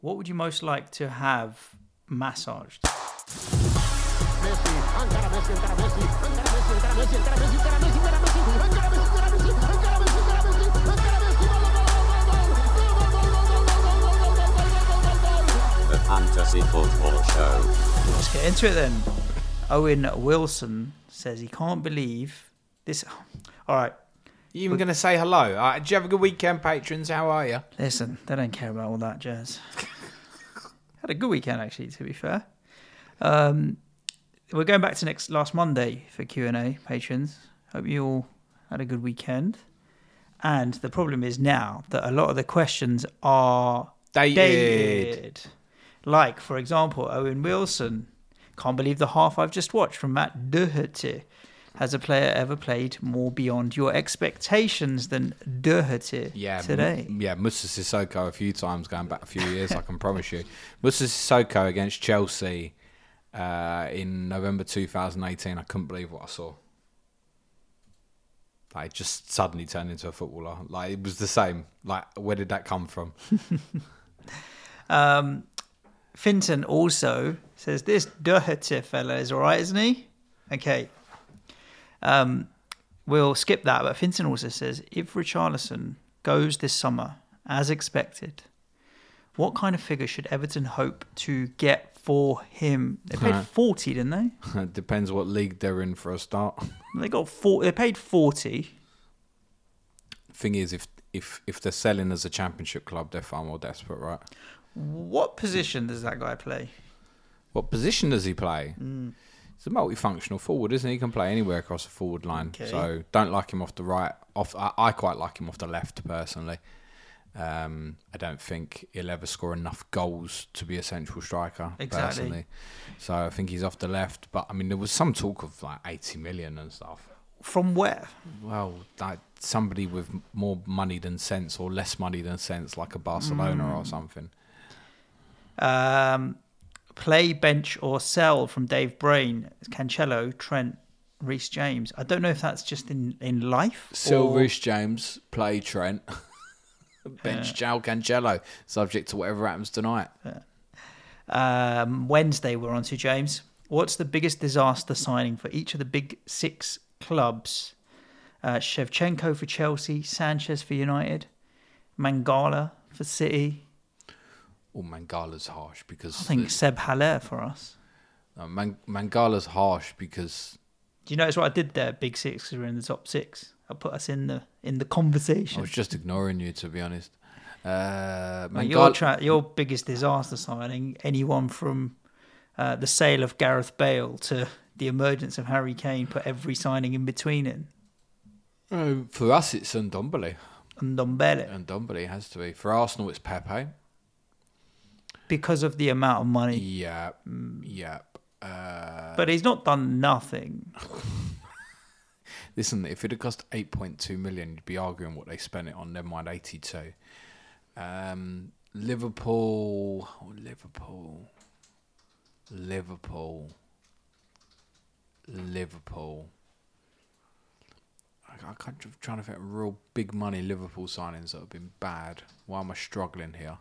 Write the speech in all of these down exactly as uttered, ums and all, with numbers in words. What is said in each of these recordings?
What would you most like to have massaged? Messi, ancora Messi, ancora Messi, ancora Messi, ancora Messi, ancora Messi, ancora Messi, ancora Messi, ancora Messi, ancora Messi, ancora Messi, ancora Messi, ancora Messi, ancora Messi, The Fantasy Football Show. Let's get into it then. Owen Wilson says he can't believe this. All right, You even going to say hello? Uh, did you have a good weekend, patrons? How are you? listen, they don't care about all that jazz. Had a good weekend, actually, to be fair. Um, we're going back to next last Monday for Q and A, patrons. Hope you all had a good weekend. And the problem is now that a lot of the questions are Dated. dated. Like, for example, Owen Wilson. Can't believe the half I've just watched from Matt Doherty. Has a player ever played more beyond your expectations than Doherty Yeah, today? M- yeah, Musa Sissoko a few times going back a few years, I can promise you. Musa Sissoko against Chelsea uh, in November two thousand eighteen. I couldn't believe what I saw. Like, just suddenly turned into a footballer. Like, it was the same. Like, where did that come from? Um, Finton also says this Doherty fella is all right, isn't he? Okay. Um, we'll skip that, but Finton also says if Richarlison goes this summer as expected, what kind of figure should Everton hope to get for him? They paid Huh. forty, didn't they? It depends what league they're in for a start. They got four. They paid forty. Thing is, if if if they're selling as a championship club, they're far more desperate, right? What position does that guy play? What position does he play? Mm. He's a multifunctional forward, isn't he? He can play anywhere across the forward line. Okay. So don't like him off the right. Off, I, I quite like him off the left, personally. Um, I don't think he'll ever score enough goals to be a central striker, Exactly. personally. So I think he's off the left. But, I mean, there was some talk of, like, eighty million and stuff. From where? Well, like somebody with more money than sense or less money than sense, like a Barcelona Mm. or something. Um, play, bench, or sell from Dave Brain. Cancelo, Trent, Reece James. I don't know if that's just in, in life. Sell or- Reece James, play Trent, bench João Cancelo, subject to whatever happens tonight. Um, Wednesday, we're on to James. What's the biggest disaster signing for each of the big six clubs? Uh, Shevchenko for Chelsea, Sanchez for United, Mangala for City. Oh, Mangala's harsh because I think Seb Haller for us. uh, Man- Mangala's harsh because Do you notice what I did there? Big six, because we're in the top six. I put us in the in the I conversation. was just ignoring you, to be honest. Uh, Well, your, Mangala, tra- your biggest disaster signing, anyone from uh, the sale of Gareth Bale to the emergence of Harry Kane, put every signing in between it. uh, for us, it's Ndombele. And Ndombele, Ndombele has to be. For Arsenal, it's Pepe. because of the amount of money. Yep, yep. Uh, But he's not done nothing. Listen, if it had cost eight point two million, you'd be arguing what they spent it on. Never mind eighty-two. Um, Liverpool, oh, Liverpool, Liverpool, Liverpool. I, I can't, I'm trying to think of real big money Liverpool signings that have been bad. Why am I struggling here?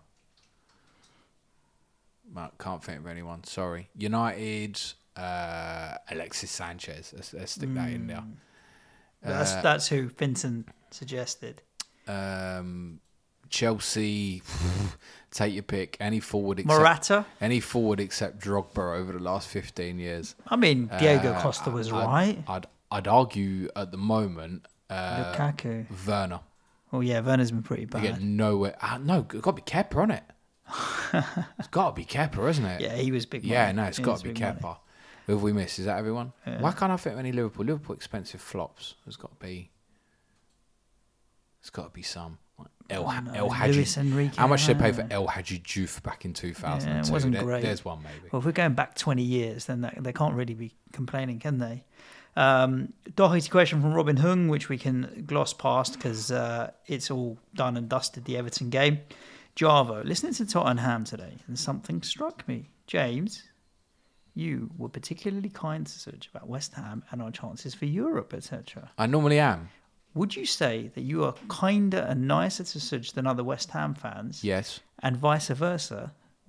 I can't think of anyone. Sorry. United, uh, Alexis Sanchez. Let's, let's stick that in there. That's Uh, that's who Vincent suggested. Um, Chelsea, take your pick. Any forward except Morata. any forward except Drogba over the last fifteen years. I mean, Diego Uh, Costa was I'd, right. I'd I'd argue at the moment uh, Lukaku. Werner. Oh yeah, Werner's been pretty You get bad. nowhere. Ah, no, it's got to be Kepa, isn't it? It's got to be Kepa, isn't it? Yeah, he was big. Yeah, money. no, it's He got was to be big money. Kepa. Who have we missed? Is that everyone? Yeah. Why can't I think of any Liverpool? Liverpool expensive flops. There's got to be. There's got to be some. Like El, Oh, no. El Hadji. Luis Enrique. How much did they pay for ah. El Hadji Diouf back in two thousand two? Yeah, it wasn't There- great. There's one maybe. Well, if we're going back twenty years, then that, they can't really be complaining, can they? Um, Doherty question from Robin Hung, which we can gloss past because uh, it's all done and dusted, the Everton game. Javo, listening to Tottenham today, and something struck me. James, you were particularly kind to Such about West Ham and our chances for Europe, et cetera. I normally am. Would you say that you are kinder and nicer to Such than other West Ham fans? Yes. And vice versa,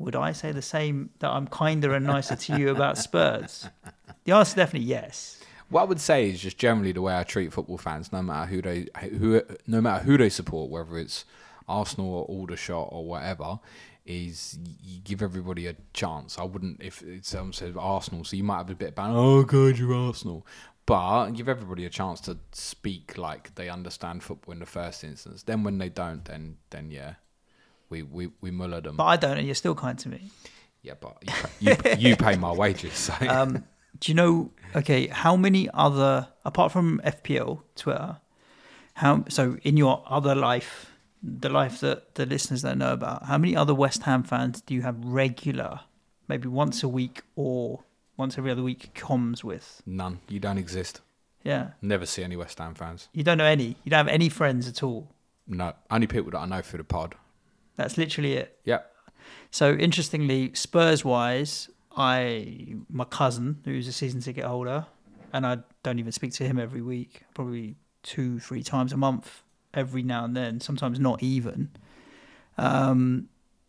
would I say the same, that I'm kinder and nicer to you about Spurs? The answer is definitely yes. What I would say is just generally the way I treat football fans, no matter who they who no matter who they support, whether it's Arsenal or Aldershot or whatever, is you give everybody a chance. I wouldn't, if someone says Arsenal, so you might have a bit about, oh God, you're Arsenal. But give everybody a chance to speak like they understand football in the first instance. Then when they don't, then then yeah, we we, we muller them. But I don't, and you're still kind to me. Yeah, but you, you, you pay my wages. So. Um, do you know, okay, how many other, apart from F P L, Twitter, how so in your other life, the life that the listeners don't know about, how many other West Ham fans do you have regular, maybe once a week or once every other week, comms with? None. You don't exist. Yeah. Never see any West Ham fans. You don't know any? You don't have any friends at all? No. Only people that I know through the pod. That's literally it? Yep. So, interestingly, Spurs-wise, I my cousin, who's a season ticket holder, and I don't even speak to him every week, probably two, three times a month, every now and then, sometimes not even. Um,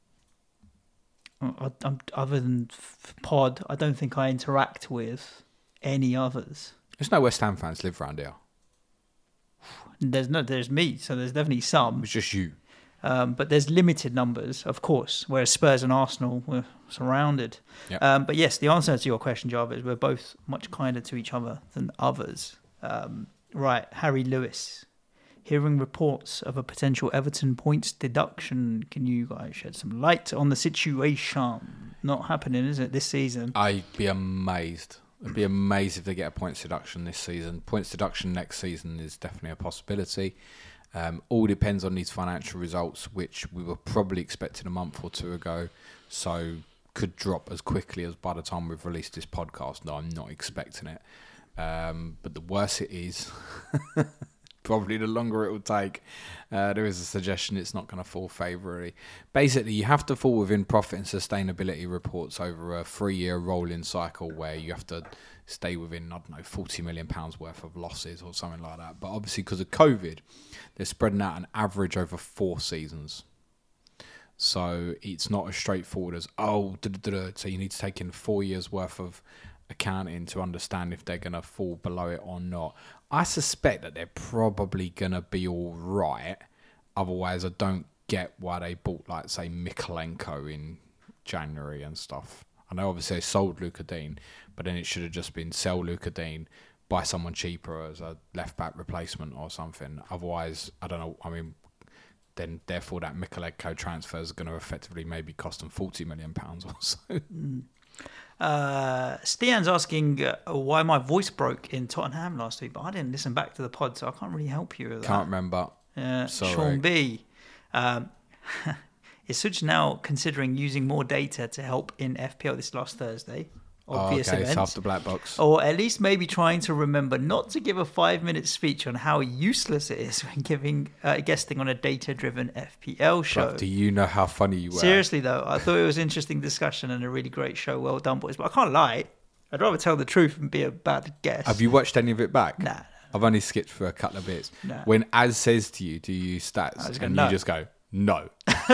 I, I'm, other than f- pod, I don't think I interact with any others. There's no West Ham fans live around here. There's no, there's me, so there's definitely some. It's just you. Um, but there's limited numbers, of course, whereas Spurs and Arsenal were surrounded. Yep. Um, but yes, the answer to your question, Java, is we're both much kinder to each other than others. Um, right, Harry Lewis. Hearing reports of a potential Everton points deduction, can you guys shed some light on the situation? Not happening, is it, this season? I'd be amazed. I'd be amazed if they get a points deduction this season. Points deduction next season is definitely a possibility. Um, all depends on these financial results, which we were probably expecting a month or two ago. So could drop as quickly as by the time we've released this podcast. No, I'm not expecting it. Um, but the worse it is, probably the longer it will take. Uh, there is a suggestion it's not going to fall favourably. Basically, you have to fall within profit and sustainability reports over a three-year rolling cycle where you have to stay within, I don't know, forty million pounds worth of losses or something like that. But obviously, because of COVID, they're spreading out an average over four seasons. So it's not as straightforward as, oh, da-da-da-da. So you need to take in four years worth of accounting to understand if they're going to fall below it or not. I suspect that they're probably going to be all right. Otherwise, I don't get why they bought, like, say, Mikolenko in January and stuff. I know obviously they sold Luka Dean, but then it should have just been sell Luka Dean, buy someone cheaper as a left-back replacement or something. Otherwise, I don't know, I mean, then therefore that Mikolenko transfer is going to effectively maybe cost them forty million pounds or so. Mm. Uh, Stian's asking uh, why my voice broke in Tottenham last week, but I didn't listen back to the pod, so I can't really help you with that. Can't remember. Uh, Sorry. Sean B. Um, is Such now considering using more data to help in F P L this last Thursday? Obvious oh, okay, events. it's after Black Box. Or at least maybe trying to remember not to give a five-minute speech on how useless it is when giving uh, guesting on a data-driven F P L show. But do you know how funny you were? Seriously, though, I thought it was an interesting discussion and a really great show. Well done, boys. But I can't lie. I'd rather tell the truth and be a bad guest. Have you watched any of it back? Nah. I've only skipped for a couple of bits. Nah. When Az says to you, do you use stats? I was And gonna, you no. just go, no.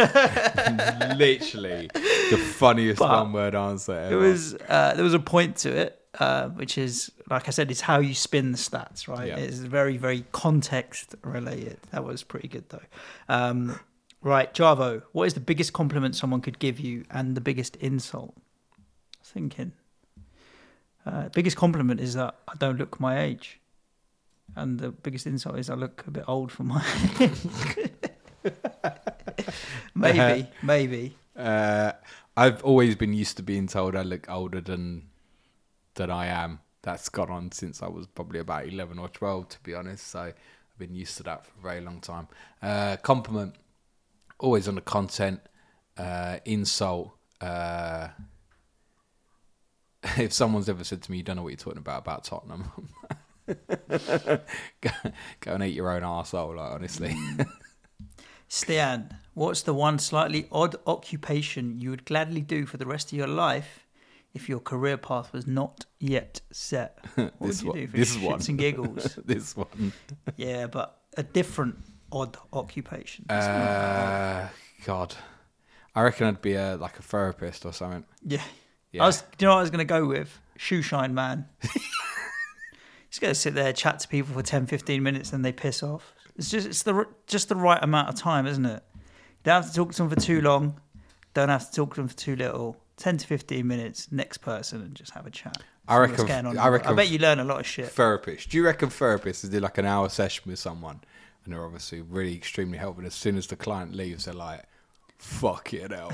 Literally the funniest But one-word answer ever. It was, uh, there was a point to it, uh, which is, like I said, it's how you spin the stats, right? Yeah. It's very, very context-related. That was pretty good, though. Um, right, Javo, what is the biggest compliment someone could give you and the biggest insult? I was thinking. Uh, biggest compliment is that I don't look my age. And the biggest insult is I look a bit old for my age. maybe, maybe. Uh, I've always been used to being told I look older than than I am. That's gone on since I was probably about eleven or twelve, to be honest. So I've been used to that for a very long time. Uh, compliment, always on the content. Uh, insult. Uh, if someone's ever said to me, you don't know what you're talking about, about Tottenham, go, go and eat your own arsehole, like, honestly. Stian, what's the one slightly odd occupation you would gladly do for the rest of your life if your career path was not yet set? What this would you one, do for this shits one. and giggles? This one. Yeah, but a different odd occupation. Uh, God. I reckon I'd be a like a therapist or something. Yeah. Yeah. I was, do you know what I was going to go with? Shoe shine man. He's going to sit there, chat to people for ten, fifteen minutes, and they piss off. It's just it's the just the right amount of time, isn't it? You don't have to talk to them for too long. Don't have to talk to them for too little. ten to fifteen minutes, next person, and just have a chat. I See reckon- what's going on. I reckon- I bet you learn a lot of shit. Therapist. Do you reckon therapists do like an hour session with someone and they're obviously really extremely helpful? As soon as the client leaves, they're like, fuck it hell.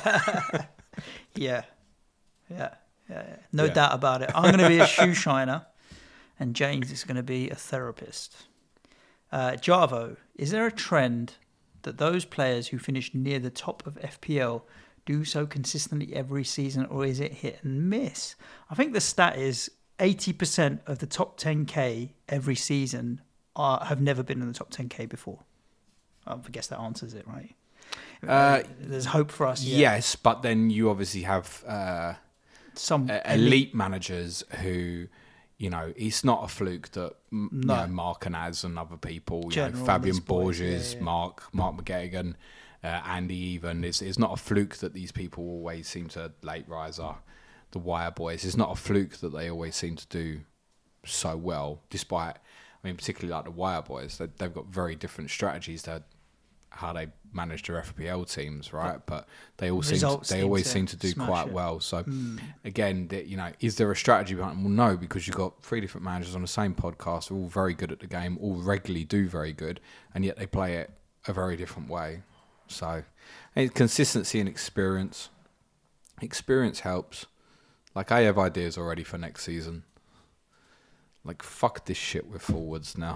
Yeah. Yeah. Yeah. yeah. No Yeah. doubt about it. I'm going to be a shoe shiner, and James is going to be a therapist. Uh, Javo, is there a trend that those players who finish near the top of F P L do so consistently every season, or is it hit and miss? I think the stat is eighty percent of the top ten K every season are, have never been in the top ten K before. I guess that answers it, right? Uh, There's hope for us. Yeah. Yes, but then you obviously have uh, Some uh, elite managers who, you know, it's not a fluke that m No. you know, Mark and Az and other people, you General know, Fabian these boys, Borges, yeah, yeah. Mark, Mark McGettigan, uh, Andy even. It's, it's not a fluke that these people always seem to late riser, the Wire boys. It's not a fluke that they always seem to do so well, despite, I mean, particularly like the Wire boys, they, they've got very different strategies to how they manage their F P L teams, right? But they all seem to, Results they seem always to seem to do smash quite it. well. So Mm. again, the, you know, is there a strategy behind it? Well, no, because you've got three different managers on the same podcast, who are all very good at the game, all regularly do very good, and yet they play it a very different way. So and consistency and experience. Experience helps. Like, I have ideas already for next season. Like, fuck this shit with forwards now.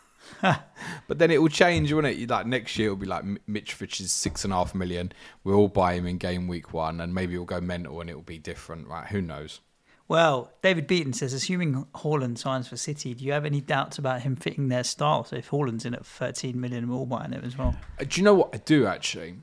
But then it will change, won't it? You- Like, next year it'll be like M- Mitrovic is six and a half million. We'll all buy him in game week one, and maybe it'll go mental and it'll be different, right? Who knows? Well, David Beaton says, assuming Haaland signs for City, do you have any doubts about him fitting their style? So if Haaland's in at thirteen million, we're all buying him as well. Uh, Do you know what I do actually?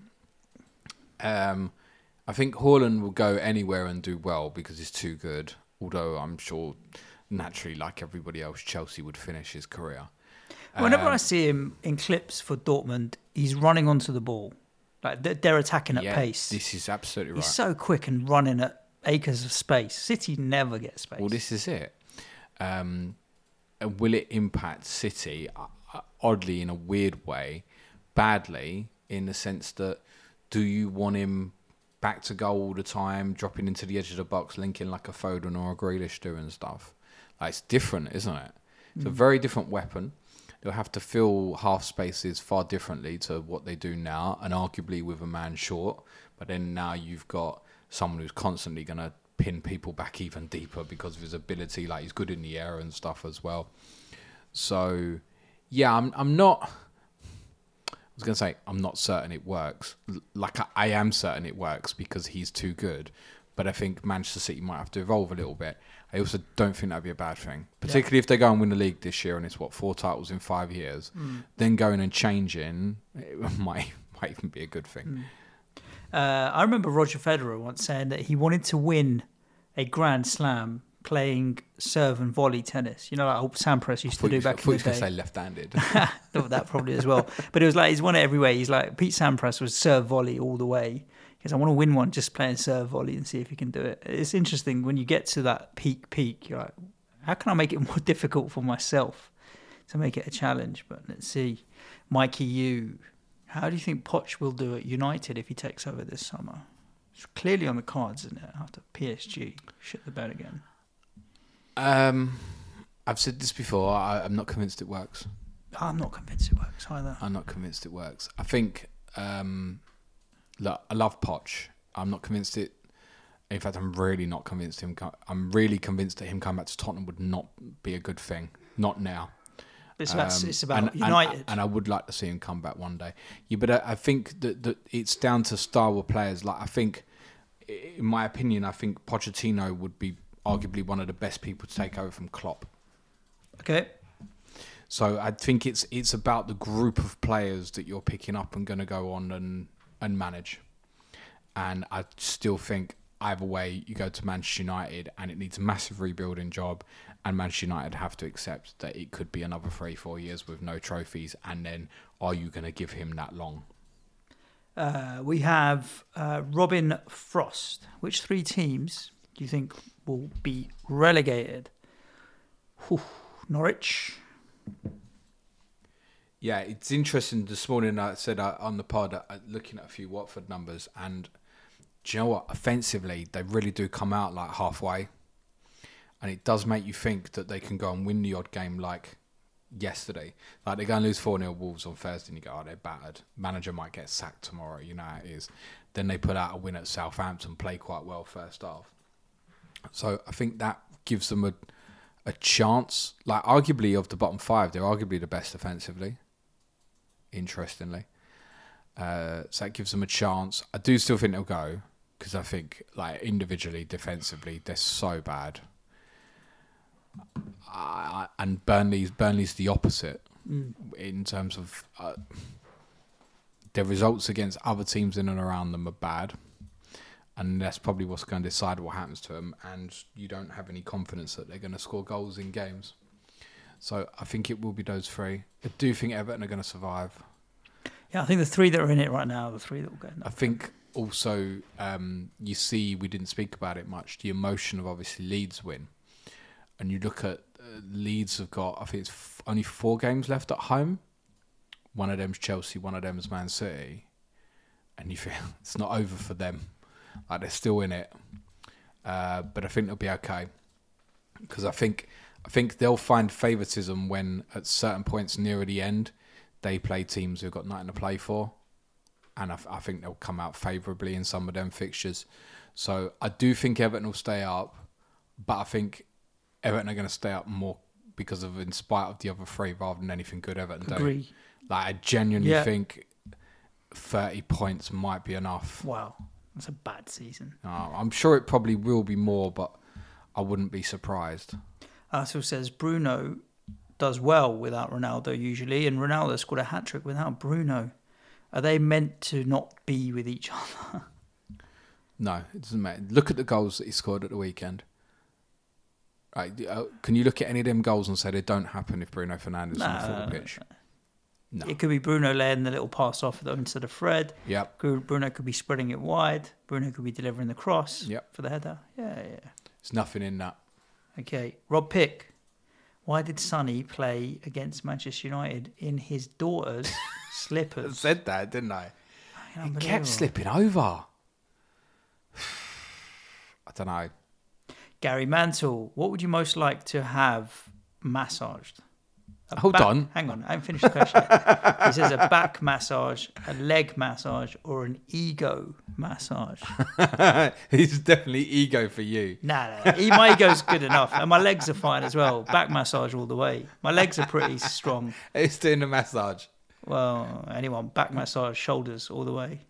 Um, I think Haaland will go anywhere and do well because he's too good. Although I'm sure, naturally, like everybody else, Chelsea would finish his career. Whenever Um, I see him in clips for Dortmund, he's running onto the ball. Like they're, they're attacking at yeah, pace. this is absolutely He's right. so quick and running at acres of space. City never get space. Well, this is it. Um, and will it impact City? Uh, uh, oddly, in a weird way, badly, in the sense that do you want him back to goal all the time, dropping into the edge of the box, linking like a Foden or a Grealish do and stuff? Like, it's different, isn't it? It's a very different weapon. They'll have to fill half spaces far differently to what they do now, and arguably with a man short. But then now you've got someone who's constantly going to pin people back even deeper because of his ability. Like, he's good in the air and stuff as well. So, yeah, I'm I'm not... I was going to say, I'm not certain it works. L- Like, I, I am certain it works because he's too good. But I think Manchester City might have to evolve a little bit. I also don't think that'd be a bad thing, particularly if they go and win the league this year and it's, what, four titles in five years. Mm. Then going and changing, it might, might even be a good thing. Uh, I remember Roger Federer once saying that he wanted to win a Grand Slam playing serve and volley tennis. You know, like old Sampras used to Thought do you- back I thought in you the were going to day. say left-handed. Thought that probably as well. But it was like he's won it every way. He's like Pete Sampras was serve volley all the way. Because I want to win one just playing serve volley and see if he can do it. It's interesting when you get to that peak peak. You're like, how can I make it more difficult for myself to make it a challenge? But let's see, Mikey, you, how do you think Poch will do at United if he takes over this summer? It's clearly on the cards, isn't it? After P S G shit the bed again. um, I've said this before. I, I'm not convinced it works. I'm not convinced it works either. I'm not convinced it works. I think, um, look, I love Poch. I'm not convinced it. In fact, I'm really not convinced him. co- I'm really convinced that him coming back to Tottenham would not be a good thing. Not now. It's about, Um, it's about and- and- United. and I would like to see him come back one day. Yeah, but I, I think that, that it's down to style of players. Like, I think, i- in my opinion, I think Pochettino would be arguably one of the best people to take over from Klopp. okay. So I think it's it's about the group of players that you're picking up and going to go on and, and manage. And I still think either way, you go to Manchester United and it needs a massive rebuilding job, and Manchester United have to accept that it could be another three, four years with no trophies. And then are you going to give him that long? Uh, we have uh, Robin Frost. Which three teams do you think will be relegated? Whew. Norwich. Yeah, it's interesting. This morning I said uh, on the pod, uh, looking at a few Watford numbers, and do you know what? Offensively, they really do come out like halfway. And it does make you think that they can go and win the odd game like yesterday. Like they go and lose four nil Wolves on Thursday and you go, oh, they're battered. Manager might get sacked tomorrow, you know how it is. Then they put out a win at Southampton, play quite well first half. So I think that gives them a, a chance. Like arguably of the bottom five, they're arguably the best defensively. Interestingly. Uh, so that gives them a chance. I do still think they'll go because I think like individually, defensively, they're so bad. Uh, and Burnley's Burnley's the opposite mm. in terms of uh, their results against other teams in and around them are bad, and that's probably what's going to decide what happens to them. And you don't have any confidence that they're going to score goals in games. So I think it will be those three. I do think Everton are going to survive. Yeah, I think the three that are in it right now are the three that will go. I think also um, you see we didn't speak about it much. The emotion of obviously Leeds win. And you look at uh, Leeds have got, I think it's f- only four games left at home. One of them's Chelsea, one of them's Man City. And you feel it's not over for them. Like they're still in it. Uh, but I think they'll be okay. Because I think I think they'll find favouritism when at certain points nearer the end, they play teams who've got nothing to play for. And I, f- I think they'll come out favourably in some of them fixtures. So I do think Everton will stay up. But I think Everton are going to stay up more because of, in spite of the other three, rather than anything good Everton Agree. do. Like, I genuinely yeah. think thirty points might be enough. Wow, that's a bad season. Uh, I'm sure it probably will be more, but I wouldn't be surprised. Arsenal says Bruno does well without Ronaldo usually, and Ronaldo scored a hat-trick without Bruno. Are they meant to not be with each other? No, it doesn't matter. Look at the goals that he scored at the weekend. Right, uh, can you look at any of them goals and say they don't happen if Bruno Fernandes is no, on the football pitch? No. It could be Bruno laying the little pass off instead of Fred. Yep. Bruno could be spreading it wide. Bruno could be delivering the cross yep. for the header. Yeah, yeah. There's nothing in that. Okay. Rob Pick. Why did Sonny play against Manchester United in his daughter's slippers? I said that, didn't I? I he kept slipping over. I don't know. Gary Mantle, what would you most like to have massaged? A Hold back, on. Hang on, I haven't finished the question yet. He says a back massage, a leg massage, or an ego massage. It's definitely ego for you. Nah, nah, nah. My ego's good enough. And my legs are fine as well. Back massage all the way. My legs are pretty strong. It's doing a massage. Well, anyone, back massage, shoulders all the way.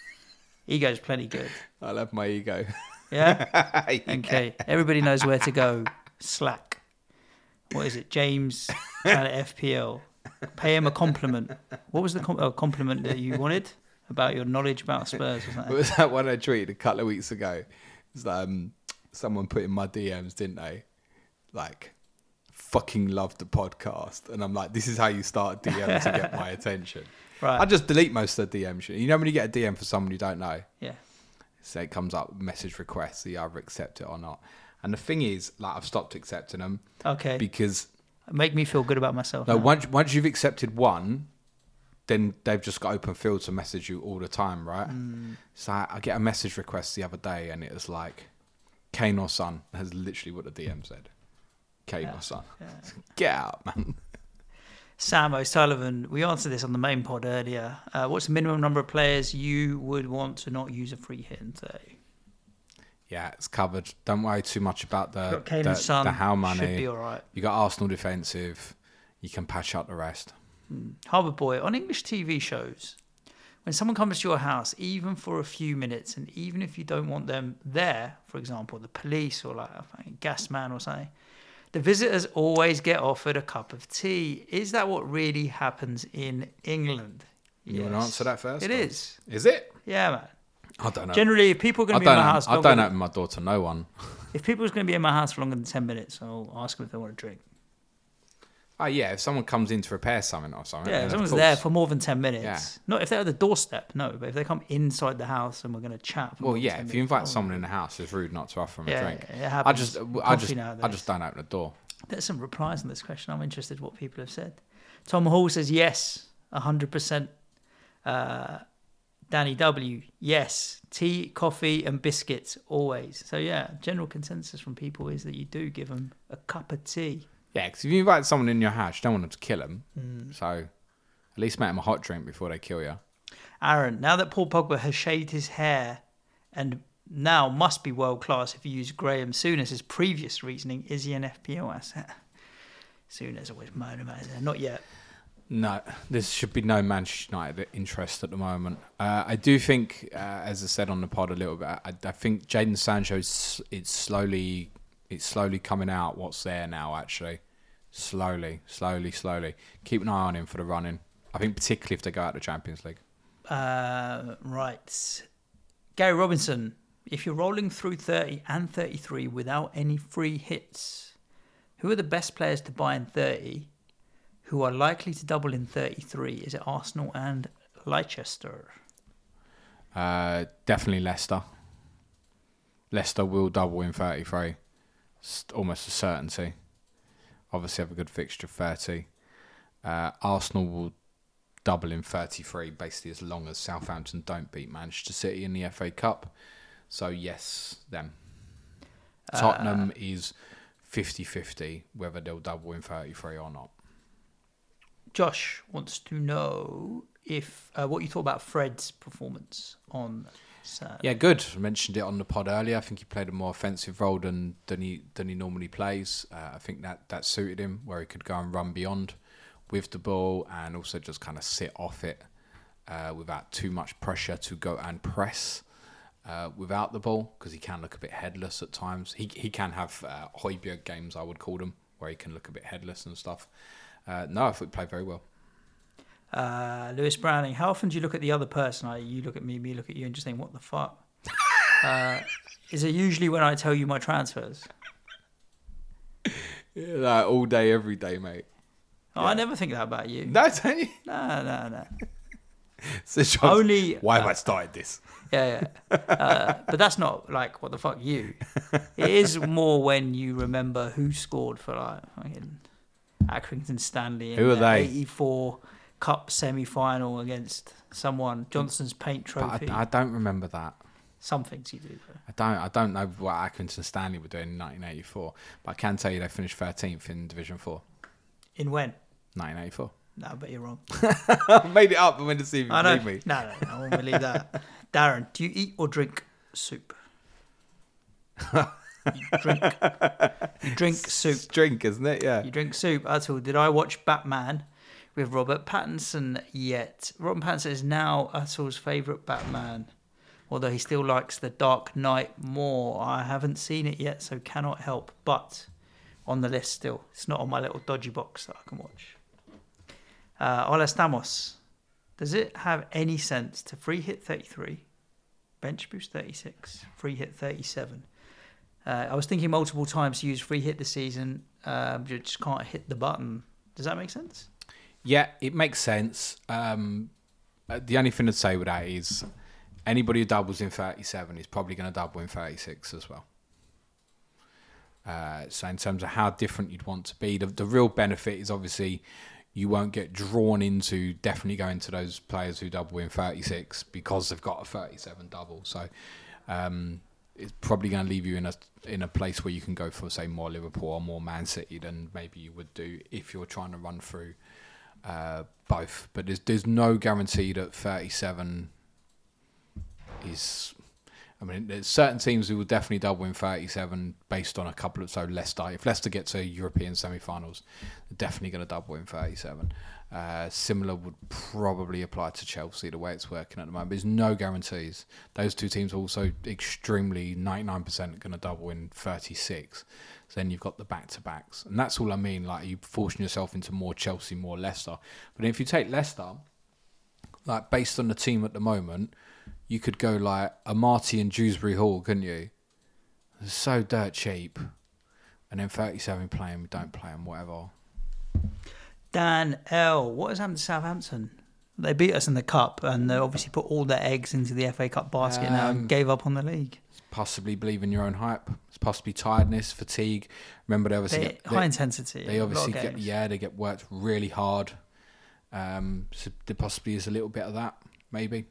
Ego's plenty good. I love my ego. Yeah? yeah? Okay. Everybody knows where to go. Slack. What is it? James at F P L. Pay him a compliment. What was the com- oh, compliment that you wanted about your knowledge about Spurs or something? What was that one I tweeted a couple of weeks ago? It's like, um, someone put in my D Ms, didn't they? Like, fucking love the podcast. And I'm like, this is how you start a D M to get my attention. Right. I just delete most of the D M shit. You know when you get a D M for someone you don't know? Yeah. So it comes up message requests, so you either accept it or not. And the thing is, like, I've stopped accepting them. Okay. Because make me feel good about myself. No, now. once once you've accepted one, then they've just got open field to message you all the time, right? Mm. So I, I get a message request the other day, and it was like, Kane or Son. That's literally what the D M said. Kane yeah. or Son. Yeah. Get out, man. Sam O'Sullivan, we answered this on the main pod earlier. Uh, what's the minimum number of players you would want to not use a free hit in today? Yeah, it's covered. Don't worry too much about the, got Kane the, and Son, the how money. should be all right. You got Arsenal defensive. You can patch up the rest. Hmm. Harbour Boy, on English T V shows, when someone comes to your house, even for a few minutes, and even if you don't want them there, for example, the police or like a fucking gas man or something, the visitors always get offered a cup of tea. Is that what really happens in England? You yes. want to answer that first? It or? is. Is it? Yeah, man. I don't know. Generally, if people are going I to be in don't, my house... I don't longer- open my door to no one. If people are going to be in my house for longer than ten minutes, I'll ask them if they want a drink. Oh yeah, if someone comes in to repair something or something. Yeah, then as of long as course. they're there for more than ten minutes. Yeah. Not if they're at the doorstep, no. But if they come inside the house and we're going to chat. For Well, more than yeah, ten if you minutes, invite oh, someone in the house, it's rude not to offer them Yeah, a drink. it I happens. just, I Coffee just, I nowadays. just don't open the door. There's some replies on this question. I'm interested in what people have said. Tom Hall says yes, one hundred percent. Uh, Danny W, yes. Tea, coffee, and biscuits, always. So, yeah, general consensus from people is that you do give them a cup of tea. Yeah, because if you invite someone in your house, you don't want them to kill them. Mm. So at least make them a hot drink before they kill you. Aaron, now that Paul Pogba has shaved his hair and now must be world class if you use Graham Souness's previous reasoning, is he an F P L asset? Souness always moaning about it. Not yet. No, there should be no Manchester United interest at the moment. Uh, I do think, uh, as I said on the pod a little bit, I, I think Jadon Sancho is it's slowly, it's slowly coming out. What's there now? Actually, slowly, slowly, slowly. Keep an eye on him for the running. I think particularly if they go out the Champions League. Uh, right. Gary Robinson, if you're rolling through thirty and thirty-three without any free hits, who are the best players to buy in thirty? Who are likely to double in thirty-three? Is it Arsenal and Leicester? Uh, definitely Leicester. Leicester will double in thirty-three. It's almost a certainty. Obviously have a good fixture, thirty. Uh, Arsenal will double in thirty-three, basically as long as Southampton don't beat Manchester City in the F A Cup. So yes, them. Tottenham uh, is fifty-fifty whether they'll double in thirty-three or not. Josh wants to know if uh, what you thought about Fred's performance on Saturday. Yeah, good. I mentioned it on the pod earlier. I think he played a more offensive role than than he than he normally plays. Uh, I think that that suited him, where he could go and run beyond with the ball and also just kind of sit off it uh, without too much pressure to go and press uh, without the ball, because he can look a bit headless at times. He he can have uh, Højbjerg games, I would call them, where he can look a bit headless and stuff. Uh, no, I thought he played very well. Uh, Lewis Browning, how often do you look at the other person? Like, you look at me, me look at you, and just think, what the fuck? uh, is it usually when I tell you my transfers? Yeah, like all day, every day, mate. Oh, yeah. I never think that about you. No, don't you? No, no, no. So Only. Why uh, have I started this? Yeah, yeah. Uh, but that's not like, what the fuck, you. It is more when you remember who scored for, like, fucking Accrington Stanley in Who are the they? eighty-four Cup semi-final against someone, Johnson's Paint Trophy. But I, I don't remember that. Some things you do. Though. I don't. I don't know what Accrington Stanley were doing in nineteen eighty-four, but I can tell you they finished thirteenth in Division Four. In when? nineteen eighty-four. No, but you're wrong. I made it up. I went to see if you I know. believe me. No, no, no, I won't believe that. Darren, do you eat or drink soup? You drink. You drink soup. It's drink, isn't it? Yeah. You drink soup. That's all. Did I watch Batman with Robert Pattinson yet? Robert Pattinson is now Atul's favourite Batman, although he still likes The Dark Knight more. I haven't seen it yet, so cannot help. But on the list still. It's not on my little dodgy box that I can watch. Uh, Hola estamos. Does it have any sense to free hit thirty-three, bench boost thirty-six, free hit thirty-seven? Uh, I was thinking multiple times to use free hit this season. Um, you just can't hit the button. Does that make sense? Yeah, it makes sense. Um, the only thing I'd say with that is anybody who doubles in thirty-seven is probably going to double in thirty-six as well. Uh, so in terms of how different you'd want to be, the, the real benefit is obviously you won't get drawn into definitely going to those players who double in thirty-six because they've got a thirty-seven double. So um, it's probably going to leave you in a in a place where you can go for, say, more Liverpool or more Man City than maybe you would do if you're trying to run through uh, both. But there's there's no guarantee that thirty-seven is. I mean, there's certain teams who will definitely double in thirty-seven based on a couple of... So Leicester, if Leicester get to European semi-finals, they're definitely going to double in thirty-seven. Uh, similar would probably apply to Chelsea, the way it's working at the moment. There's no guarantees. Those two teams are also extremely, ninety-nine percent going to double in thirty-six. So then you've got the back-to-backs. And that's all I mean, like you forcing yourself into more Chelsea, more Leicester. But if you take Leicester, like based on the team at the moment... You could go like a Marty and Dewsbury Hall, couldn't you? It's so dirt cheap. And then thirty-seven play them, don't play them, whatever. Dan L. What has happened to Southampton? They beat us in the cup, and they obviously put all their eggs into the F A Cup basket now and Um, gave up on the league. Possibly believe in your own hype. It's possibly tiredness, fatigue. Remember, they obviously They, get, high they, intensity. they a lot obviously of get games. yeah they get worked really hard. Um, so there possibly is a little bit of that, maybe.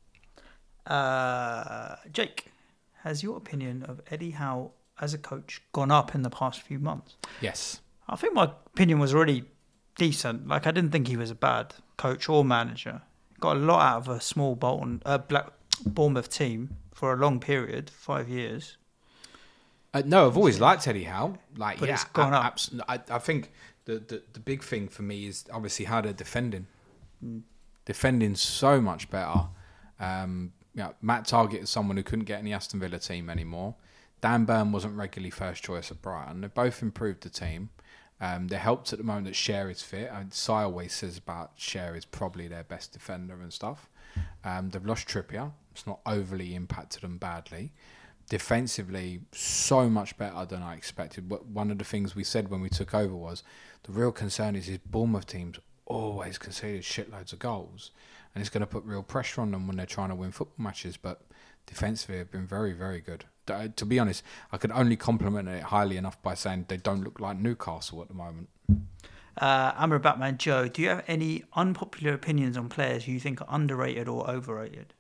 Uh, Jake, has your opinion of Eddie Howe as a coach gone up in the past few months? Yes. I think my opinion was already decent. Like, I didn't think he was a bad coach or manager. Got a lot out of a small Bolton, uh, Black Bournemouth team for a long period, five years. Uh, no, I've always liked Eddie Howe. Like, But yeah, it's gone a- up. abs- I, I think the, the the big thing for me is obviously how they're defending. Mm. Defending so much better. Um, yeah, Matt Targett is someone who couldn't get in the Aston Villa team anymore. Dan Burn wasn't regularly first choice at Brighton. They both improved the team. Um, they're helped at the moment that Cher is fit. And Si always says about Cher is probably their best defender and stuff. Um, they've lost Trippier. It's not overly impacted them badly. Defensively, so much better than I expected. But one of the things we said when we took over was the real concern is his Bournemouth teams always conceded shitloads of goals, and it's going to put real pressure on them when they're trying to win football matches. But defensively, have been very, very good. To to be honest, I could only compliment it highly enough by saying they don't look like Newcastle at the moment. Uh, Amber Batman Joe, do you have any unpopular opinions on players who you think are underrated or overrated?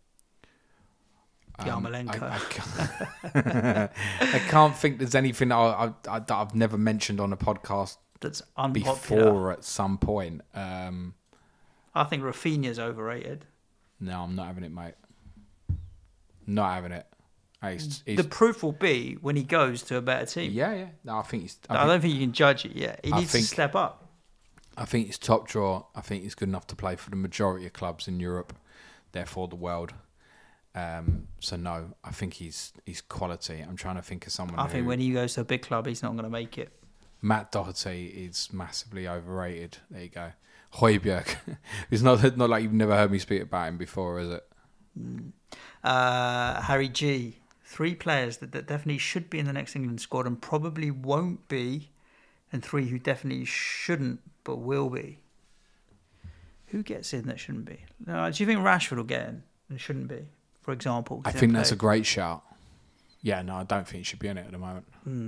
Um, Yarmolenko. I, I, can't, I can't think there's anything I, I, I, that I've never mentioned on a podcast That's unpopular. before at some point. Um, I think Rafinha's overrated. no, I'm not having it, mate. Not having it. Hey, He's, he's, The proof will be when he goes to a better team. yeah, yeah. No, I think he's. I, I, think, don't think you can judge it yet. He I needs think- to step up. I think he's top drawer. I think he's good enough to play for the majority of clubs in Europe, therefore the world. Um, so no, I think he's he's quality. I'm trying to think of someone. I who, think when he goes to a big club, he's not going to make it. Matt Doherty is massively overrated. There you go. Højbjerg. It's not not like you've never heard me speak about him before, is it? Uh, Harry G. Three players that, that definitely should be in the next England squad and probably won't be, and three who definitely shouldn't but will be. Who gets in that shouldn't be? No, do you think Rashford will get in and shouldn't be, for example? I think that's a great shout. Yeah, no, I don't think he should be in it at the moment. Mm.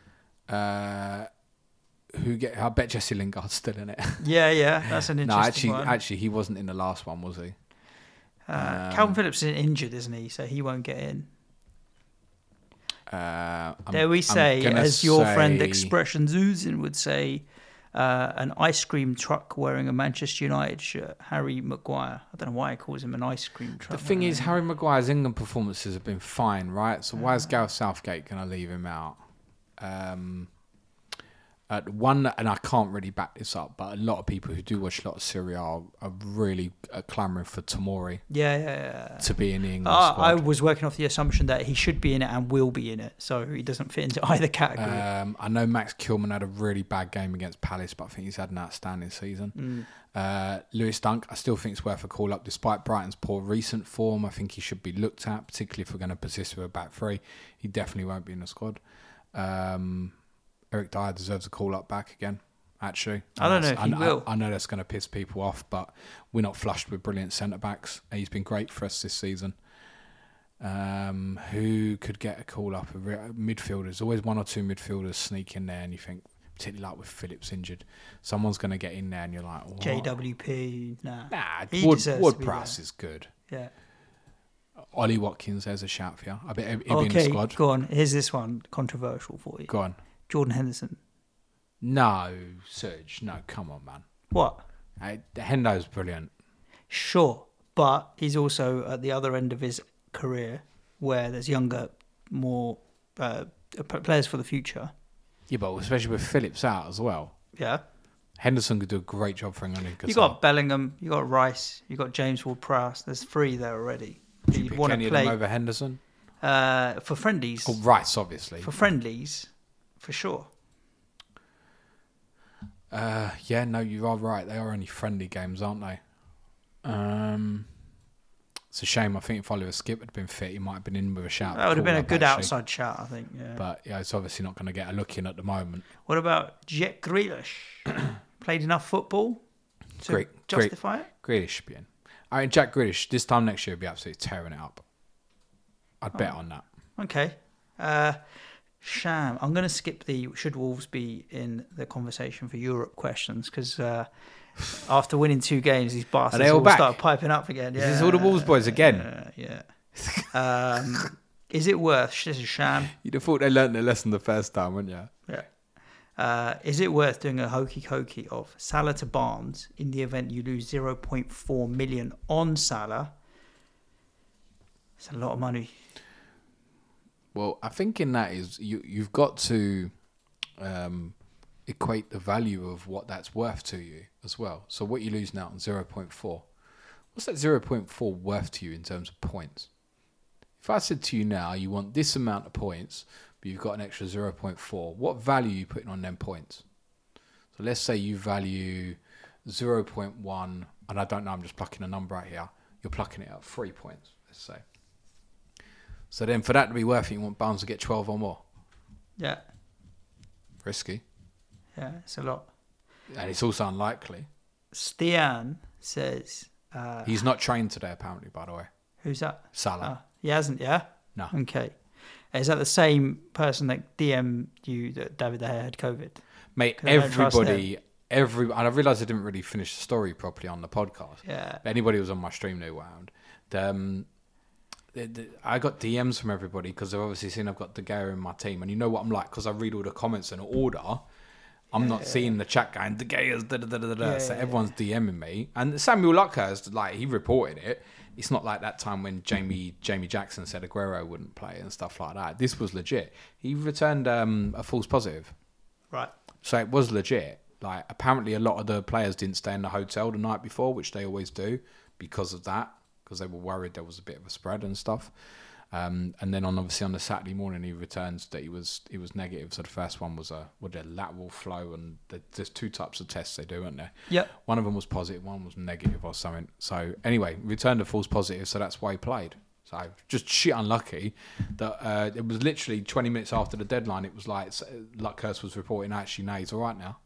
Uh, who get? I bet Jesse Lingard's still in it. Yeah, yeah, that's an no, interesting actually, one. actually, he wasn't in the last one, was he? uh, um, Calvin Phillips is injured, isn't he? So he won't get in. Uh, I'm- There we I'm say, gonna as your friend say- Expressions Oozing would say, uh, an ice cream truck wearing a Manchester United shirt, Harry Maguire. I don't know why he calls him an ice cream truck. The thing wearing is, a- Harry Maguire's England performances have been fine, right? So why is Gareth Southgate going to leave him out? Um, uh, one, and I can't really back this up, but a lot of people who do watch a lot of Serie A are, are really uh, clamouring for Tomori Yeah, yeah, yeah. to be in the England Uh, I squad. was working off the assumption that he should be in it and will be in it, so he doesn't fit into either category. Um, I know Max Kilman had a really bad game against Palace, but I think he's had an outstanding season. Mm. Uh, Lewis Dunk, I still think it's worth a call up. Despite Brighton's poor recent form, I think he should be looked at, particularly if we're going to persist with a back three. He definitely won't be in the squad. Um, Eric Dyer deserves a call up back again, actually. I don't know And if he that's- I, will. I, I know that's going to piss people off, but we're not flushed with brilliant centre backs. He's been great for us this season. Um, who could get a call up? Midfielders. Always one or two midfielders sneak in there, and you think, particularly like with Phillips injured, someone's going to get in there, and you're like, what? J W P, nah. Nah, He Wood, deserves to Wood be Prowse there. is good. Yeah. Ollie Watkins, there's a shout for you. I bet he'll be in the Okay, squad. go on. Here's this one, controversial for you. Go on. Jordan Henderson. No, Serge. No, come on, man. What? Uh, Hendo's brilliant. Sure, but he's also at the other end of his career where there's younger, more uh, p- players for the future. Yeah, but especially with Phillips out as well. Yeah. Henderson could do a great job for England. You got Bellingham, you got Rice, you got James Ward-Prowse. There's three there already. Would you You'd pick want any to of them play over Henderson? uh, for friendlies. Oh, Rice, obviously. For friendlies, for sure. Uh, yeah, no, you are right. They are only friendly games, aren't they? Um, it's a shame. I think if Oliver Skip had been fit, he might have been in with a shout. That would have been a call-up, good actually. outside shot, I think. Yeah. But yeah, it's obviously not going to get a look in at the moment. What about Jack Grealish? Played enough football to Great, justify it? Grealish should be in. I mean, Jack Grealish, this time next year, will be absolutely tearing it up. I'd bet on that. Okay. Uh, Sham, I'm going to skip the should Wolves be in the conversation for Europe questions because uh, after winning two games, these bastards they all all back? start piping up again. Yeah, Is this all the Wolves boys again? Uh, yeah. um, is it worth? This is Sham. You'd have thought they learnt their lesson the first time, wouldn't you? Yeah. Uh, is it worth doing a hokey cokey of Salah to Barnes in the event you lose zero point four million on Salah? It's a lot of money. Well, I think in that is you, you've got to um, equate the value of what that's worth to you as well. So what you lose now on zero point four, what's that zero point four worth to you in terms of points? If I said to you now, you want this amount of points, but you've got an extra zero point four, what value are you putting on them points? So let's say you value zero point one, and I don't know, I'm just plucking a number out here. You're plucking it at three points, let's say. So then for that to be worth it, you want Barnes to get twelve or more. Yeah. Risky. Yeah, it's a lot. And it's also unlikely. Stian says... Uh, He's not trained today, apparently, by the way. who's that? Salah. Oh, he hasn't, yeah? No. Okay. Is that the same person that D M'd you that David De Gea had COVID? Mate, 'Cause I don't trust everybody... every. And I realised I didn't really finish the story properly on the podcast. Yeah. But anybody who was on my stream knew what happened. The, um, the, the, I got D Ms from everybody because they've obviously seen I've got De Gea in my team. And you know what I'm like, because I read all the comments in order... I'm not seeing the chat going, De Gea's da da da da da. Yeah, So yeah, everyone's DMing me. And Samuel Luckhurst, like, he reported it. It's not like that time when Jamie Jamie Jackson said Aguero wouldn't play and stuff like that. This was legit. He returned um, a false positive. Right. So it was legit. Like, apparently a lot of the players didn't stay in the hotel the night before, which they always do because of that, because they were worried there was a bit of a spread and stuff. Um, and then on obviously on the Saturday morning he returns that he was he was negative. So the first one was a what a lateral flow, and the, there's two types of tests they do, aren't there? Yep. One of them was positive, one was negative or something. So anyway, returned a false positive, so that's why he played. So just shit unlucky that uh, it was literally twenty minutes after the deadline. It was like Luckhurst was reporting actually no, he's all right now.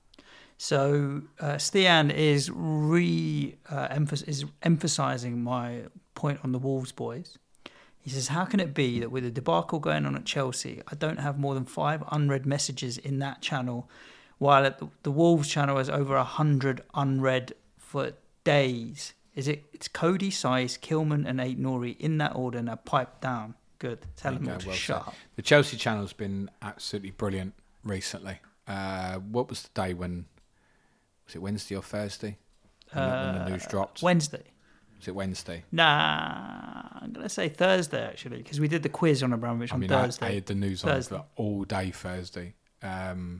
So uh, Stian is re uh, emph- is emphasising my point on the Wolves boys. He says, how can it be that with a debacle going on at Chelsea, I don't have more than five unread messages in that channel, while at the, the Wolves channel has over a hundred unread for days? Is it? It's Cody, Size, Kilman, and Eight Nori in that order, and a pipe down. Good. Tell them all to well shut said. up. The Chelsea channel's been absolutely brilliant recently. Uh, what was the day when? Was it Wednesday or Thursday? When, the, when the news dropped. Wednesday. Was it Wednesday? Nah, I'm going to say Thursday, actually, because we did the quiz on Abramovich I on mean, I, Thursday. I had the news on Thursday. for all day Thursday. Um,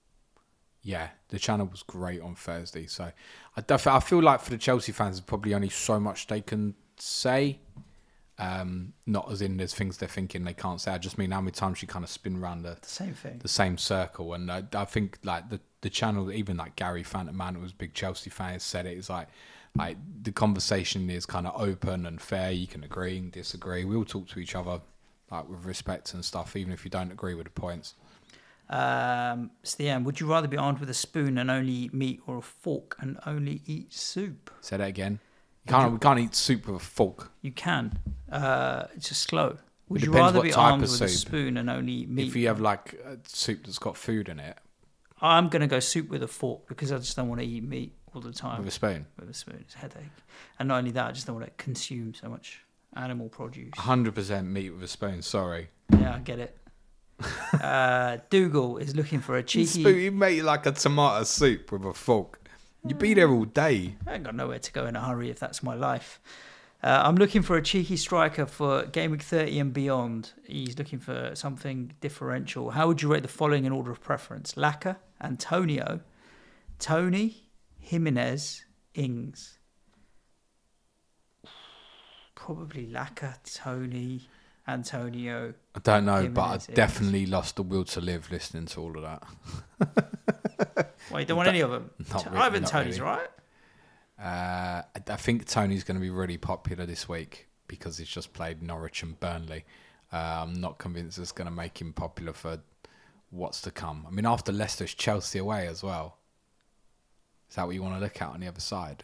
yeah, the channel was great on Thursday. So I, def- I feel like for the Chelsea fans, there's probably only so much they can say. Um, not as in there's things they're thinking they can't say. I just mean how many times you kind of spin around the, The same thing. the same circle. And I, I think like the, the channel, even like Gary Phantom Man, who was a big Chelsea fan, has said it. It's like, like the conversation is kind of open and fair. You can agree and disagree. We all talk to each other like with respect and stuff, even if you don't agree with the points. Um, Stian, would you rather be armed with a spoon and only eat meat, or a fork and only eat soup? Say that again. You can't. We can't eat soup with a fork. You can. Uh, it's just slow. Would It you depends rather what be type armed of with a soup. spoon and only eat meat? If you have like a soup that's got food in it I'm going to go soup with a fork because I just don't want to eat meat all the time with a spoon, with a spoon. It's a headache. And not only that, I just don't want to consume so much animal produce. one hundred percent meat with a spoon. Sorry. Yeah, I get it. uh, Dougal is looking for a cheeky... Spoon, you make like a tomato soup with a fork. You'd be there all day. I ain't got nowhere to go in a hurry if that's my life. Uh, I'm looking for a cheeky striker for Game Week thirty and beyond. He's looking for something differential. How would you rate the following in order of preference? Laka, Antonio, Tony, Jimenez, Ings. Probably Laka, Tony, Antonio. I don't know, Jimenez but I is- definitely lost the will to live listening to all of that. Well, you don't want any of them. Not T- really, Ivan not Tony's really. right. Uh, I I think Tony's going to be really popular this week because he's just played Norwich and Burnley. Uh, I'm not convinced it's going to make him popular for what's to come. I mean, after Leicester's Chelsea away as well. Is that what you want to look at on the other side?